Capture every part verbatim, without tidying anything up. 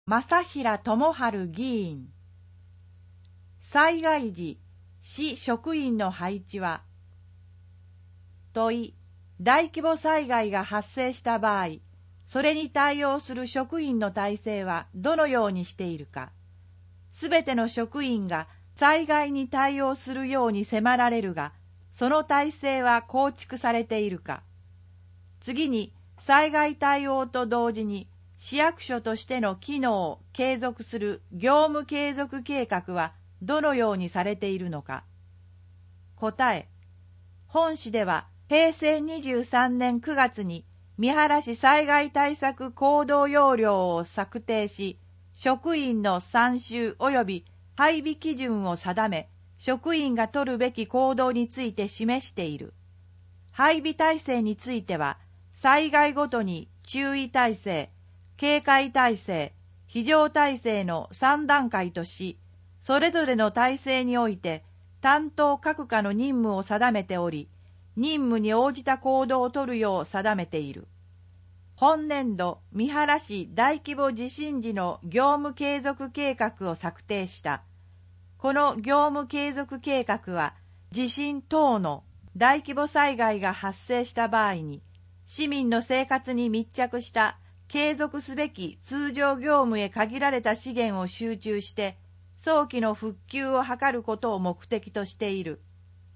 正平智春議員。災害時、市職員の配置は。問い、大規模災害が発生した場合、それに対応する職員の体制はどのようにしているか。すべての職員が災害に対応するように迫られるが、その体制は構築されているか。次に、災害対応と同時に、市役所としての機能を継続する業務継続計画はどのようにされているのか。答え、本市ではへいせいにじゅうさんねんくがつに三原市災害対策行動要領を策定し、職員の参集及び配備基準を定め、職員が取るべき行動について示している。配備体制については、災害ごとに注意体制、警戒体制、非常体制のさんだんかいとし、それぞれの体制において担当各課の任務を定めており、任務に応じた行動を取るよう定めている。本年度、三原市大規模地震時の業務継続計画を策定した。この業務継続計画は、地震等の大規模災害が発生した場合に、市民の生活に密着した継続すべき通常業務へ限られた資源を集中して、早期の復旧を図ることを目的としている。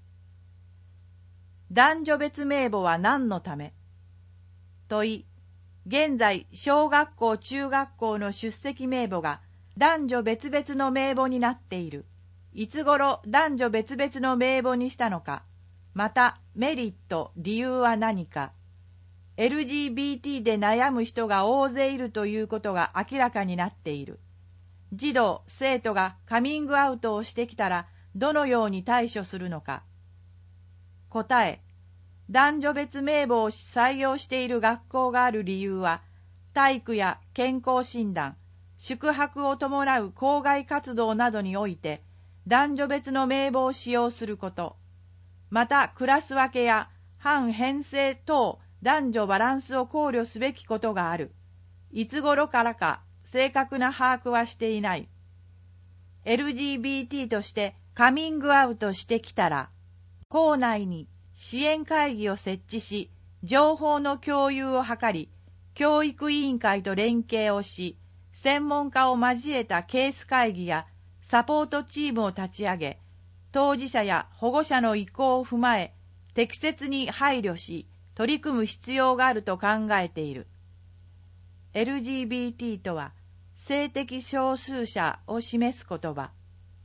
男女別名簿は何のため？問い、現在、小学校・中学校の出席名簿が男女別々の名簿になっている。いつ頃男女別々の名簿にしたのか、またメリット、理由は何か。エルジービーティー で悩む人が大勢いるということが明らかになっている。児童、生徒がカミングアウトをしてきたらどのように対処するのか。答え、男女別名簿を採用している学校がある理由は、体育や健康診断、宿泊を伴う校外活動などにおいて、男女別の名簿を使用すること、またクラス分けや半編成等男女バランスを考慮すべきことがある。いつ頃からか正確な把握はしていない。エルジービーティー としてカミングアウトしてきたら、校内に支援会議を設置し、情報の共有を図り、教育委員会と連携をし、専門家を交えたケース会議やサポートチームを立ち上げ、当事者や保護者の意向を踏まえ、適切に配慮し、取り組む必要があると考えている。エルジービーティー とは、性的少数者を示す言葉。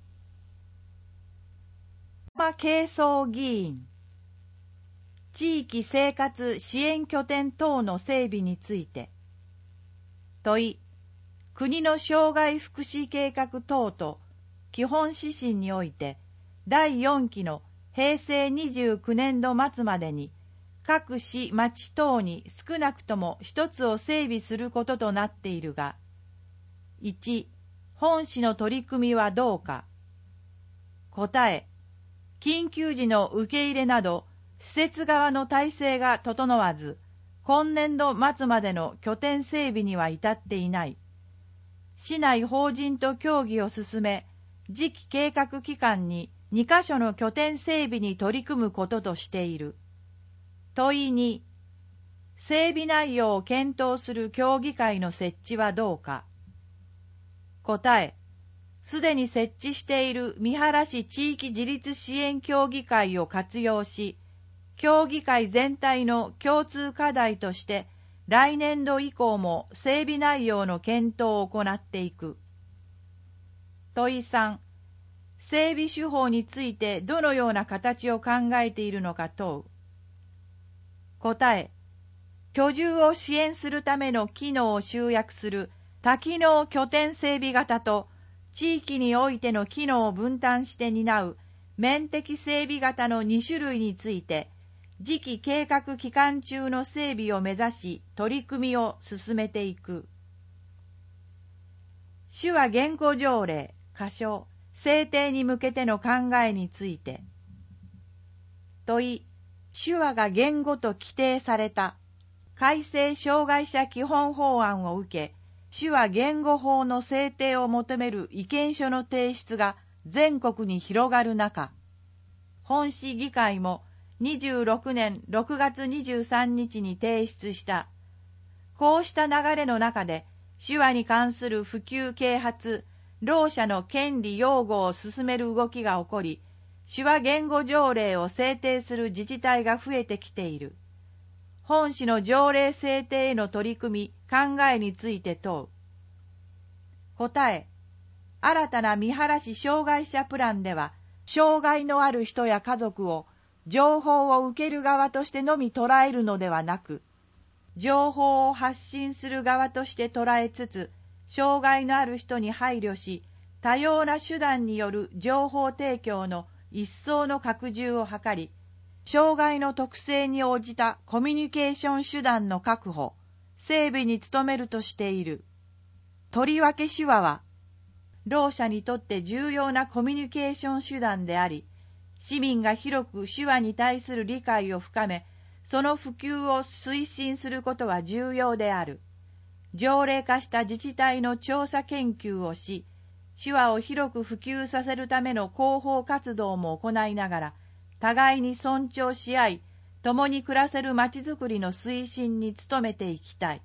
軽装議員。地域生活支援拠点等の整備について。問い、国の障害福祉計画等と基本指針において、だいよんきのへいせいにじゅうきゅうねんど末までに、各市町等に少なくとも一つを整備することとなっているが、いち、本市の取り組みはどうか。答え、緊急時の受け入れなど、施設側の体制が整わず、今年度末までの拠点整備には至っていない。市内法人と協議を進め、次期計画期間ににかしょの拠点整備に取り組むこととしている。問いに、整備内容を検討する協議会の設置はどうか。答え、すでに設置している三原市地域自立支援協議会を活用し、協議会全体の共通課題として、来年度以降も整備内容の検討を行っていく。問いさん、整備手法についてどのような形を考えているのか問う。答え、居住を支援するための機能を集約する多機能拠点整備型と、地域においての機能を分担して担う面的整備型のにしゅるいについて、次期計画期間中の整備を目指し取り組みを進めていく。市は現行条例、箇所、制定に向けての考えについて。問い、手話が言語と規定された改正障害者基本法案を受け、 手話言語法の制定を求める意見書の提出が全国に広がる中、本市議会もにじゅうろくねんろくがつにじゅうさんにちに提出した。こうした流れの中で、手話に関する普及啓発、ろう者の権利擁護を進める動きが起こり、手話言語条例を制定する自治体が増えてきている。本市の条例制定への取り組み、考えについて問う。答え、新たな三原市障害者プランでは、障害のある人や家族を情報を受ける側としてのみ捉えるのではなく、情報を発信する側として捉えつつ、障害のある人に配慮し、多様な手段による情報提供の一層の拡充を図り、障害の特性に応じたコミュニケーション手段の確保、整備に努めるとしている。とりわけ手話は、ろう者にとって重要なコミュニケーション手段であり、市民が広く手話に対する理解を深め、その普及を推進することは重要である。条例化した自治体の調査研究をし、手話を広く普及させるための広報活動も行いながら、互いに尊重し合い、共に暮らせるまちづくりの推進に努めていきたい。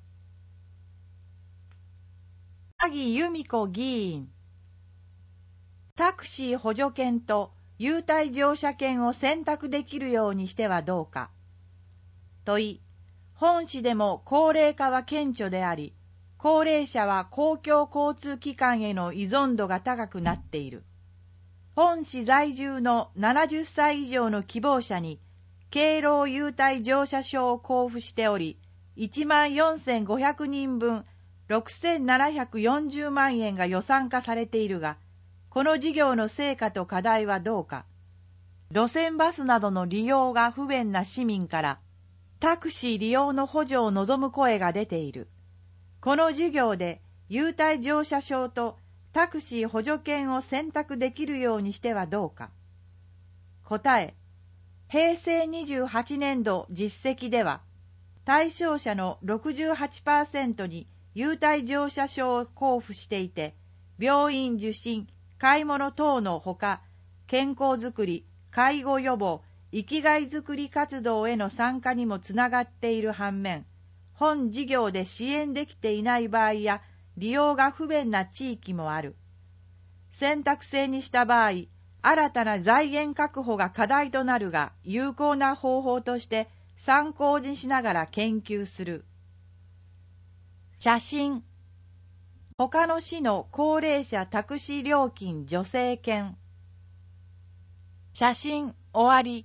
萩由美子議員。タクシー補助券と優待乗車券を選択できるようにしてはどうか。問い、本市でも高齢化は顕著であり、高齢者は公共交通機関への依存度が高くなっている。本市在住のななじゅっさい以上の希望者に、敬老優待乗車証を交付しており、いちまんよんせんごひゃくにんぶんろくせんななひゃくよんじゅうまんえんが予算化されているが、この事業の成果と課題はどうか。路線バスなどの利用が不便な市民から、タクシー利用の補助を望む声が出ている。この事業で優待乗車証とタクシー補助券を選択できるようにしてはどうか。答え、へいせいにじゅうはちねんど実績では、対象者の ろくじゅうはちパーセント に優待乗車証を交付していて、病院受診、買い物等のほか、健康づくり、介護予防、生きがいづくり活動への参加にもつながっている反面、本事業で支援できていない場合や、利用が不便な地域もある。選択制にした場合、新たな財源確保が課題となるが、有効な方法として参考にしながら研究する。写真。他の市の高齢者タクシー料金助成券。写真終わり。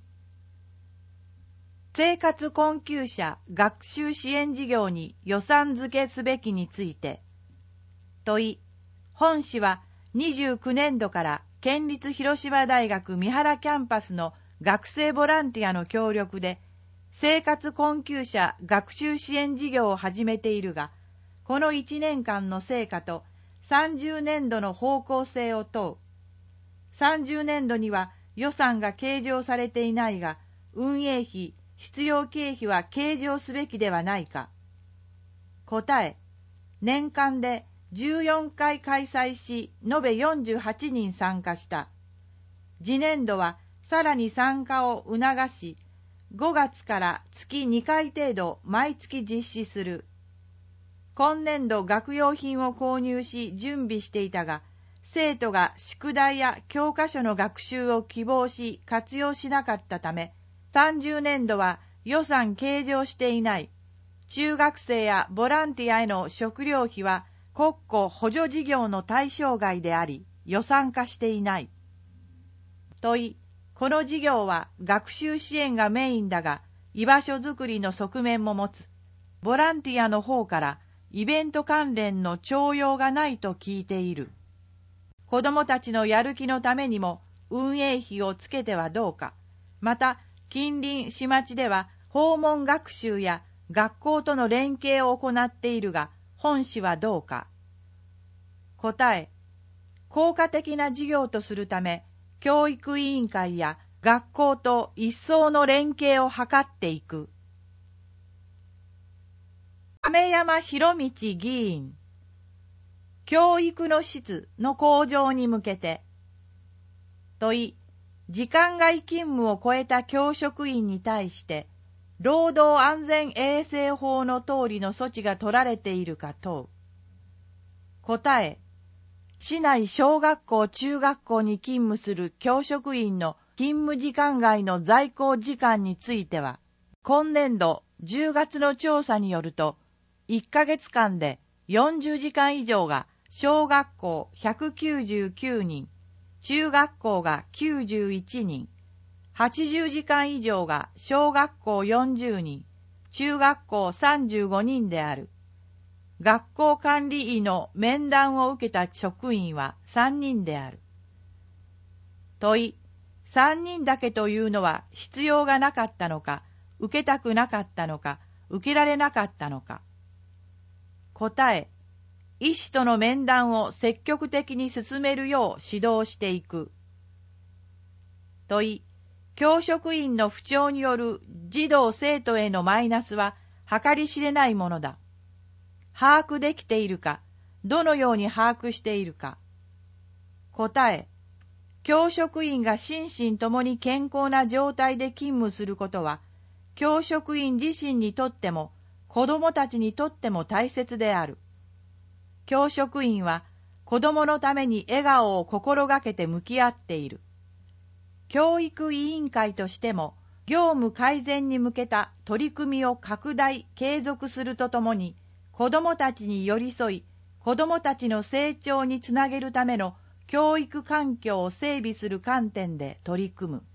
生活困窮者学習支援事業に予算付けすべきについて。問い、本市はにじゅうきゅうねんどから県立広島大学三原キャンパスの学生ボランティアの協力で生活困窮者学習支援事業を始めているが、このいちねんかんの成果とさんじゅうねんどの方向性を問う。さんじゅうねんどには予算が計上されていないが、運営費、必要経費は計上すべきではないか。答え、年間でじゅうよんかい開催し、延べよんじゅうはちにん参加した。次年度はさらに参加を促し、ごがつから月にかい程度毎月実施する。今年度学用品を購入し準備していたが、生徒が宿題や教科書の学習を希望し活用しなかったため、さんじゅうねんどは予算計上していない。中学生やボランティアへの食料費は国庫補助事業の対象外であり、予算化していない。問い、この事業は学習支援がメインだが、居場所づくりの側面も持つ。ボランティアの方からイベント関連の徴用がないと聞いている。子どもたちのやる気のためにも運営費をつけてはどうか。また、近隣市町では訪問学習や学校との連携を行っているが、本市はどうか。答え、効果的な事業とするため、教育委員会や学校と一層の連携を図っていく。亀山博道議員。 教育の質の向上に向けて。問い、時間外勤務を超えた教職員に対して、労働安全衛生法の通りの措置が取られているか問う。答え、市内小学校中学校に勤務する教職員の勤務時間外の在校時間については、今年度じゅうがつの調査によると、いっかげつかんでよんじゅうじかん以上が小学校ひゃくきゅうじゅうきゅうにん、中学校がきゅうじゅういちにん、はちじゅうじかん以上が小学校よんじゅうにん、中学校さんじゅうごにんである。学校管理医の面談を受けた職員はさんにんである。問い、さんにんだけというのは必要がなかったのか、受けたくなかったのか、受けられなかったのか。答え、医師との面談を積極的に進めるよう指導していく。問い、教職員の不調による児童生徒へのマイナスは計り知れないものだ。把握できているか、どのように把握しているか。答え、教職員が心身ともに健康な状態で勤務することは、教職員自身にとっても、子供たちにとっても大切である。教職員は、子供のために笑顔を心がけて向き合っている。教育委員会としても、業務改善に向けた取り組みを拡大、継続するとともに、子供たちに寄り添い、子供たちの成長につなげるための教育環境を整備する観点で取り組む。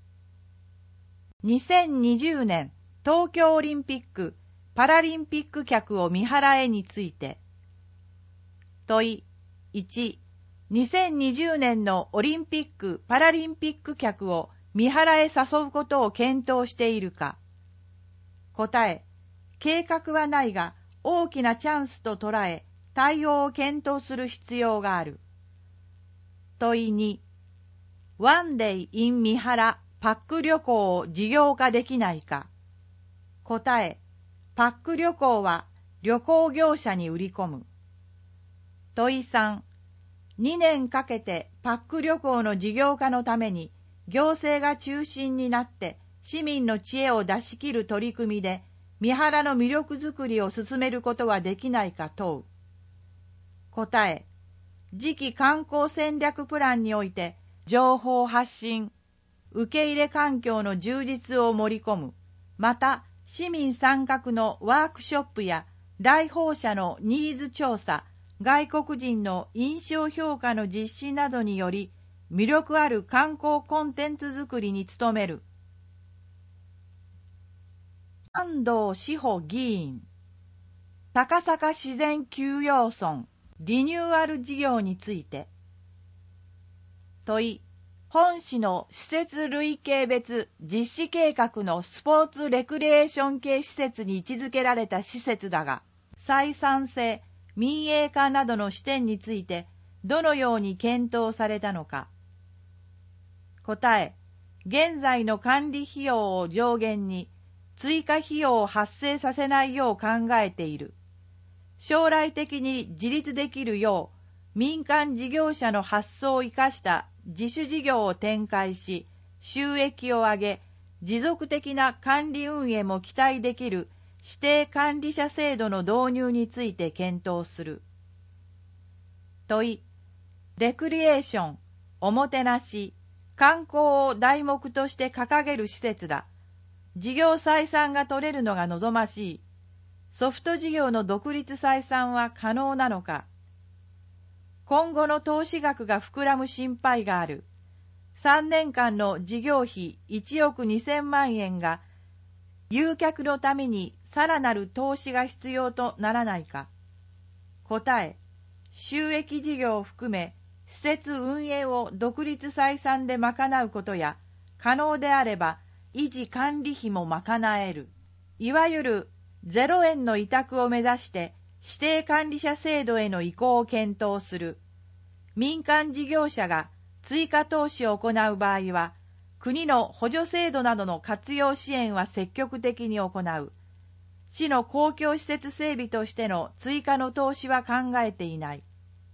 にせんにじゅうねん東京オリンピック・パラリンピック客を見払えについて。問い、いち、にせんにじゅうねんのオリンピック・パラリンピック客を見払え誘うことを検討しているか。答え、計画はないが大きなチャンスと捉え、対応を検討する必要がある。問いに、ワンデイ in 三原パック旅行を事業化できないか。答え、パック旅行は旅行業者に売り込む。問いさん、にねんかけてパック旅行の事業化のために行政が中心になって市民の知恵を出し切る取り組みで三原の魅力づくりを進めることはできないか問う。答え、次期観光戦略プランにおいて情報発信、受け入れ環境の充実を盛り込む。また、市民参画のワークショップや来訪者のニーズ調査、外国人の印象評価の実施などにより、魅力ある観光コンテンツ作りに努める。安藤志保議員、高坂自然休養村リニューアル事業について。問い、本市の施設類型別実施計画のスポーツレクリエーション系施設に位置づけられた施設だが、採算性、民営化などの視点についてどのように検討されたのか。答え、現在の管理費用を上限に追加費用を発生させないよう考えている。将来的に自立できるよう民間事業者の発想を生かした自主事業を展開し、収益を上げ、持続的な管理運営も期待できる指定管理者制度の導入について検討する。問い、レクリエーション、おもてなし、観光を題目として掲げる施設だ。事業採算が取れるのが望ましい。ソフト事業の独立採算は可能なのか。今後の投資額が膨らむ心配がある。さんねんかんの事業費いちおくにせんまんえんが、誘客のためにさらなる投資が必要とならないか。答え、収益事業を含め、施設運営を独立採算で賄うことや、可能であれば維持管理費も賄える。いわゆるゼロえんの委託を目指して指定管理者制度への移行を検討する。民間事業者が追加投資を行う場合は、国の補助制度などの活用支援は積極的に行う。市の公共施設整備としての追加の投資は考えていない。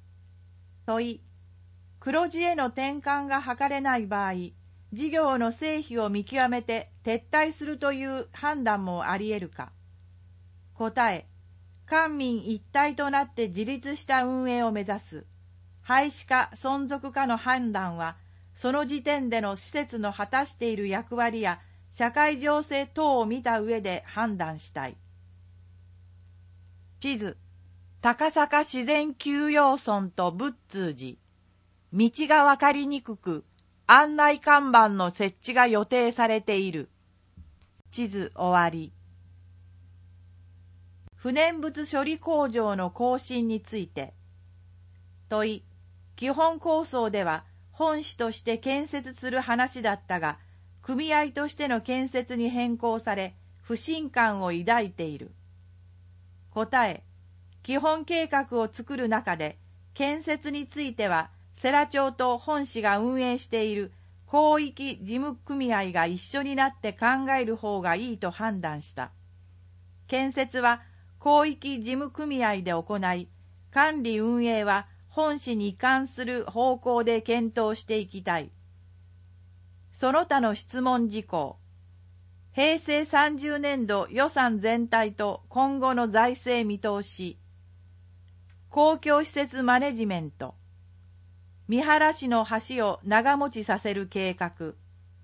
問い、黒字への転換が図れない場合、事業の成否を見極めて撤退するという判断もあり得るか。答え、官民一体となって自立した運営を目指す。廃止か存続かの判断は、その時点での施設の果たしている役割や社会情勢等を見た上で判断したい。地図、高坂自然休養村と仏通寺。道がわかりにくく、案内看板の設置が予定されている。地図終わり。不燃物処理工場の更新について。問い、基本構想では本市として建設する話だったが、組合としての建設に変更され、不信感を抱いている。答え、基本計画を作る中で、建設については、世羅町と本市が運営している広域事務組合が一緒になって考える方がいいと判断した。建設は広域事務組合で行い、管理運営は本市に移管する方向で検討していきたい。その他の質問事項。平成さんじゅうねんど予算全体と今後の財政見通し。公共施設マネジメント。三原市の橋を長持ちさせる計画。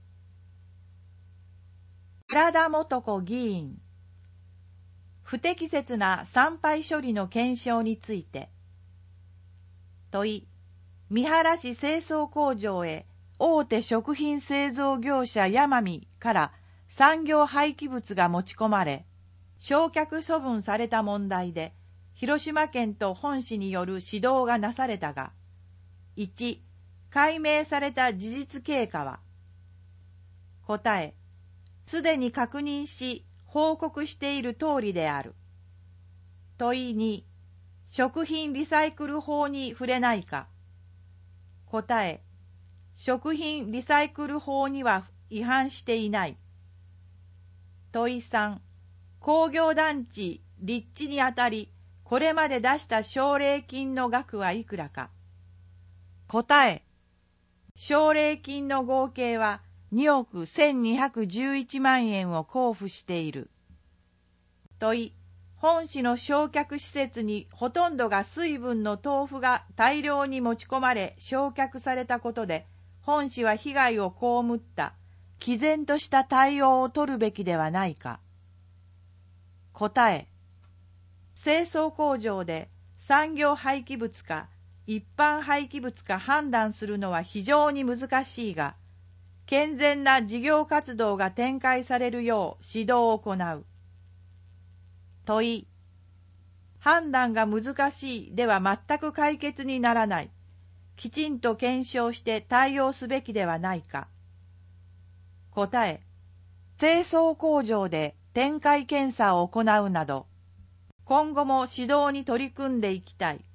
寺田元子議員。不適切な産廃処理の検証について。問い、三原市清掃工場へ大手食品製造業者ヤマミから産業廃棄物が持ち込まれ、焼却処分された問題で、広島県と本市による指導がなされたが、いち. 解明された事実経過は。答え、すでに確認し報告している通りである。問いに、食品リサイクル法に触れないか。答え、食品リサイクル法には違反していない。問いさん、工業団地立地にあたり、これまで出した奨励金の額はいくらか。答え、奨励金の合計はにおくせんにひゃくじゅういちまんえんを交付している。問い、本市の焼却施設にほとんどが水分の豆腐が大量に持ち込まれ焼却されたことで、本市は被害を被った、毅然とした対応を取るべきではないか。答え、清掃工場で産業廃棄物か一般廃棄物か判断するのは非常に難しいが、健全な事業活動が展開されるよう指導を行う。問い、判断が難しいでは全く解決にならない。きちんと検証して対応すべきではないか。答え、清掃工場で展開検査を行うなど、今後も指導に取り組んでいきたい。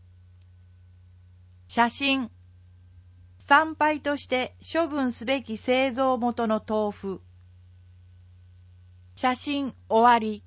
写真。産廃として処分すべき製造元の豆腐。写真終わり。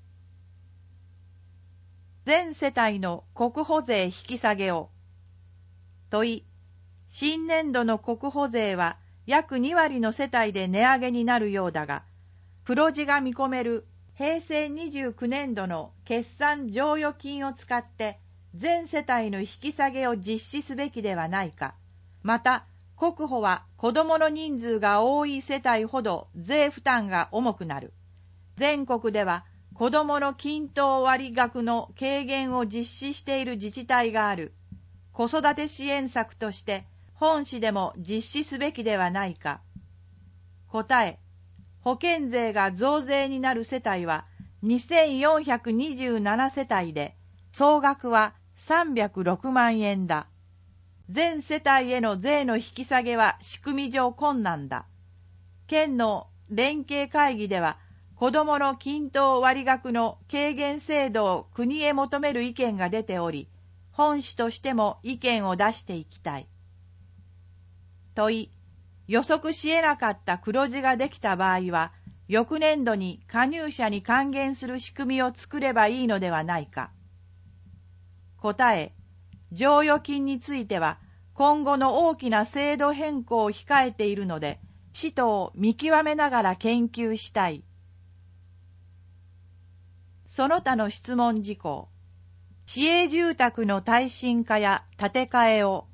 全世帯の国保税引き下げを。問い、新年度の国保税は約にわりの世帯で値上げになるようだが、黒字が見込める平成にじゅうきゅうねんどの決算剰余金を使って全世帯の引き下げを実施すべきではないか。また、国保は子どもの人数が多い世帯ほど税負担が重くなる。全国では子どもの均等割額の軽減を実施している自治体がある。子育て支援策として本市でも実施すべきではないか。答え、保険税が増税になる世帯はにせんよんひゃくにじゅうなな世帯で、総額はさんびゃくろくまんえんだ。全世帯への税の引き下げは仕組み上困難だ。県の連携会議では、子どもの均等割額の軽減制度を国へ求める意見が出ており、本市としても意見を出していきたい。問い、予測し得なかった黒字ができた場合は、翌年度に加入者に還元する仕組みを作ればいいのではないか。答え、 剰余金については、今後の大きな制度変更を控えているので、使途を見極めながら研究したい。その他の質問事項。市営住宅の耐震化や建て替えを。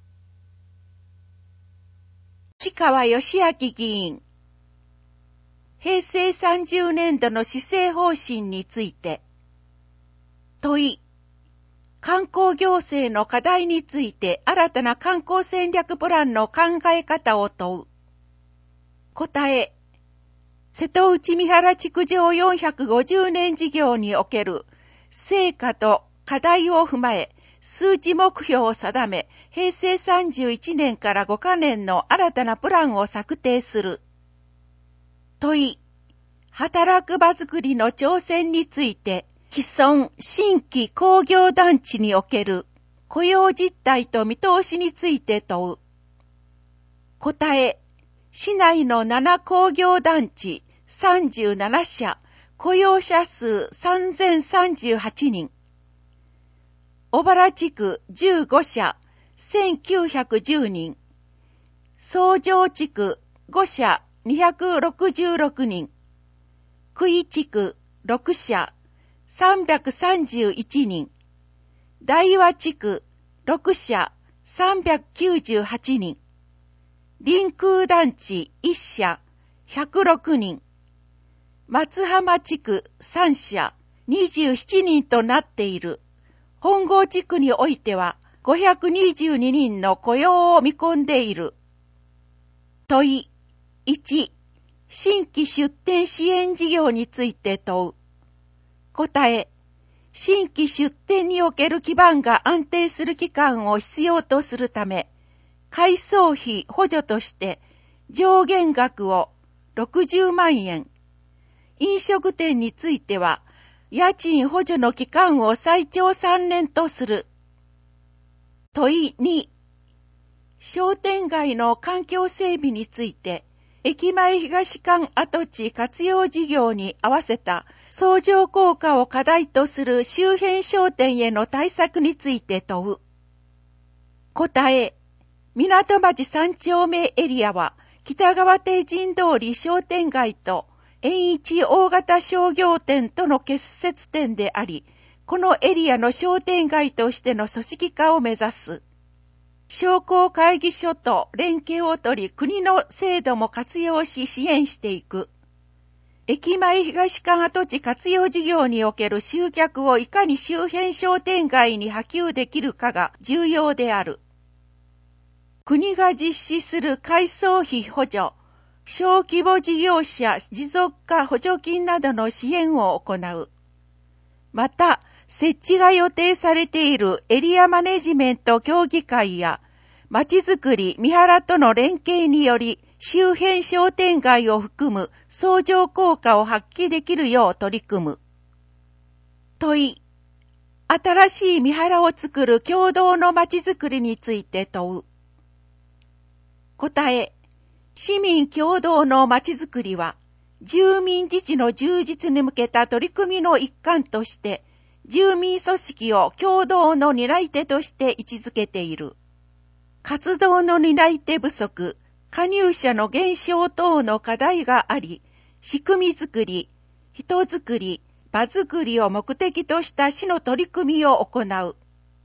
市川義明議員。平成さんじゅうねんどの施政方針について。問い。観光行政の課題について新たな観光戦略プランの考え方を問う。答え。瀬戸内三原地区上よんひゃくごじゅうねん事業における成果と課題を踏まえ、数値目標を定め、平成さんじゅういちねんからごかねんの新たなプランを策定する。問い。働く場づくりの挑戦について、既存新規工業団地における雇用実態と見通しについて問う。答え。市内のなな工業団地さんじゅうななしゃ、雇用者数さんぜんさんじゅうはちにん。小原地区じゅうごしゃ、せんきゅうひゃくじゅうにん。総城地区ごしゃ、にひゃくろくじゅうろくにん。久井地区ろくしゃ、さんびゃくさんじゅういちにん。大和地区ろくしゃ、さんびゃくきゅうじゅうはちにん。臨空団地いっしゃ、ひゃくろくにん。松浜地区さんしゃ、にじゅうななにんとなっている。本郷地区においてはごひゃくにじゅうににんの雇用を見込んでいる。問い。いち、新規出店支援事業について問う。答え。新規出店における基盤が安定する期間を必要とするため、改装費補助として上限額をろくじゅうまんえん、飲食店については家賃補助の期間を最長さんねんとする。問いに、商店街の環境整備について、駅前東館跡地活用事業に合わせた相乗効果を課題とする周辺商店への対策について問う。答え。港町三丁目エリアは北川帝人通り商店街と円一大型商業店との結節点であり、このエリアの商店街としての組織化を目指す。商工会議所と連携を取り、国の制度も活用し支援していく。駅前東館跡地活用事業における集客をいかに周辺商店街に波及できるかが重要である。国が実施する改装費補助、小規模事業者持続化補助金などの支援を行う。また、設置が予定されているエリアマネジメント協議会や、まちづくり三原との連携により、周辺商店街を含む相乗効果を発揮できるよう取り組む。問い。新しい三原を作る共同のまちづくりについて問う。答え。市民共同のまちづくりは、住民自治の充実に向けた取り組みの一環として、住民組織を共同の担い手として位置づけている。活動の担い手不足、加入者の減少等の課題があり、仕組みづくり、人づくり、場づくりを目的とした市の取り組みを行う。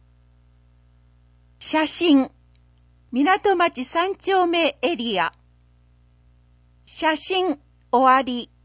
写真。港町三丁目エリア。写真終わり。